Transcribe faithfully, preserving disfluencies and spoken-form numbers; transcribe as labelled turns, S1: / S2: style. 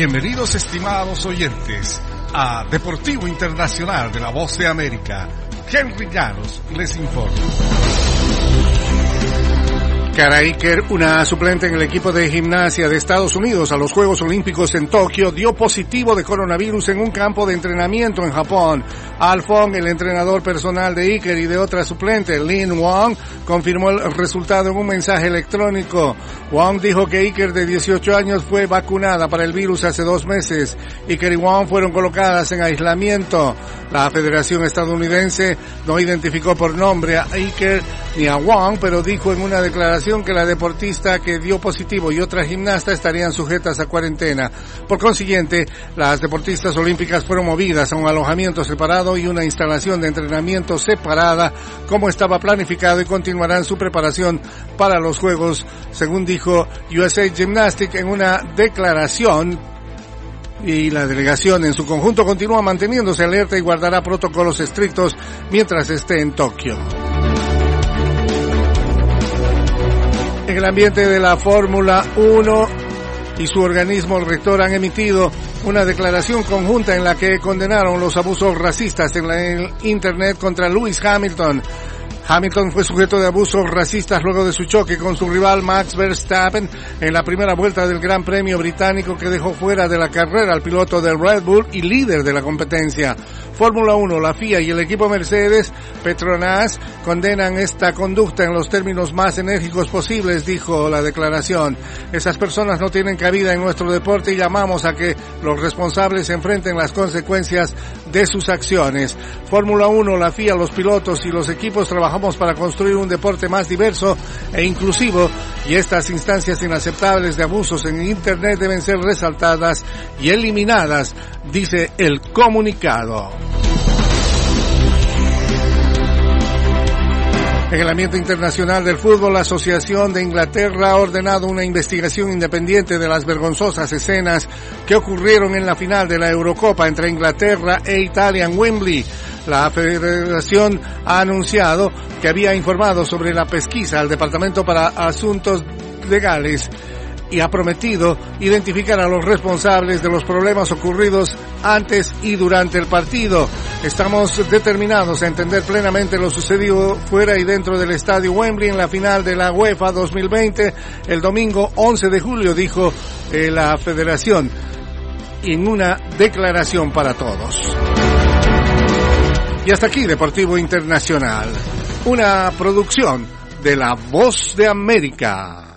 S1: Bienvenidos, estimados oyentes, a Deportivo Internacional de la Voz de América. Henry Llanos les informa. Cara Iker, una suplente en el equipo de gimnasia de Estados Unidos a los Juegos Olímpicos en Tokio, dio positivo de coronavirus en un campo de entrenamiento en Japón. Al Fong, el entrenador personal de Iker y de otra suplente, Lin Wong, confirmó el resultado en un mensaje electrónico. Wong dijo que Iker, de dieciocho años, fue vacunada para el virus hace dos meses. Iker y Wong fueron colocadas en aislamiento. La Federación Estadounidense no identificó por nombre a Iker ni a Wong, pero dijo en una declaración que la deportista que dio positivo y otra gimnasta estarían sujetas a cuarentena. Por consiguiente, las deportistas olímpicas fueron movidas a un alojamiento separado y una instalación de entrenamiento separada, como estaba planificado, y continuarán su preparación para los Juegos, según dijo U S A Gymnastics en una declaración. Y la delegación en su conjunto continúa manteniéndose alerta y guardará protocolos estrictos mientras esté en Tokio. En el ambiente de la Fórmula uno y su organismo rector han emitido una declaración conjunta en la que condenaron los abusos racistas en, la, en Internet contra Lewis Hamilton. Hamilton fue sujeto de abusos racistas luego de su choque con su rival Max Verstappen en la primera vuelta del Gran Premio británico, que dejó fuera de la carrera al piloto del Red Bull y líder de la competencia. Fórmula uno, la F I A y el equipo Mercedes Petronas condenan esta conducta en los términos más enérgicos posibles, dijo la declaración. Esas personas no tienen cabida en nuestro deporte y llamamos a que los responsables enfrenten las consecuencias de sus acciones. Fórmula uno, la F I A, los pilotos y los equipos trabajamos para construir un deporte más diverso e inclusivo, y estas instancias inaceptables de abusos en Internet deben ser resaltadas y eliminadas, dice el comunicado. En el ambiente internacional del fútbol, la Asociación de Inglaterra ha ordenado una investigación independiente de las vergonzosas escenas que ocurrieron en la final de la Eurocopa entre Inglaterra e Italia en Wembley. La Federación ha anunciado que había informado sobre la pesquisa al Departamento para Asuntos Legales y ha prometido identificar a los responsables de los problemas ocurridos antes y durante el partido. Estamos determinados a entender plenamente lo sucedido fuera y dentro del estadio Wembley en la final de la UEFA dos mil veinte el domingo once de julio, dijo eh, la Federación en una declaración para todos. Y hasta aquí Deportivo Internacional, una producción de La Voz de América.